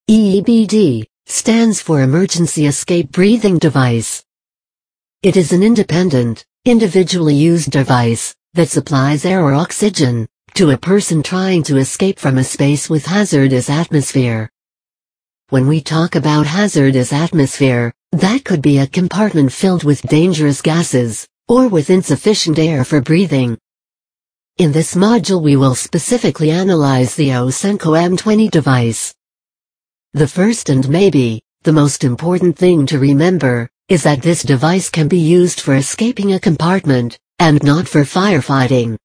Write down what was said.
EEBD stands for Emergency Escape Breathing Device. It is an independent, individually used device that supplies air or oxygen to a person trying to escape from a space with hazardous atmosphere. When we talk about hazardous atmosphere, that could be a compartment filled with dangerous gases, or with insufficient air for breathing. In this module we will specifically analyze the Osenco M20 device. The first and maybe the most important thing to remember is that this device can be used for escaping a compartment, and not for firefighting.